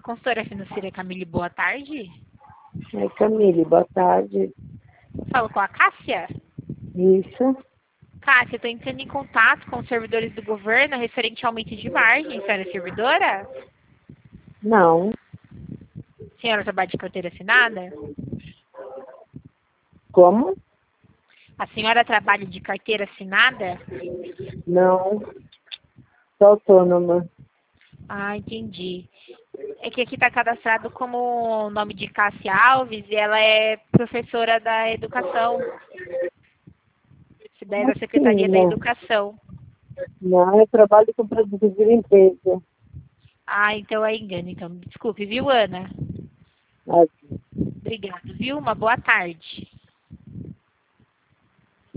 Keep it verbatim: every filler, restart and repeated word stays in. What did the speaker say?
Consultora financeira Camille, boa tarde. Oi, Camille, boa tarde. Falo com a Cássia? Isso? Cássia, estou entrando em contato com os servidores do governo referente ao aumento de margem. A senhora é servidora? Não. A senhora trabalha de carteira assinada? Como? A senhora trabalha de carteira assinada? Não. Sou autônoma. Ah, entendi. É que aqui está cadastrado como o nome de Cássia Alves e ela é professora da educação. Da Assim, Secretaria da né? Educação. Não, eu trabalho com produtos de limpeza. Ah, então é engano. Então, desculpe, viu, Ana? Ah, Obrigada, viu? Uma boa tarde.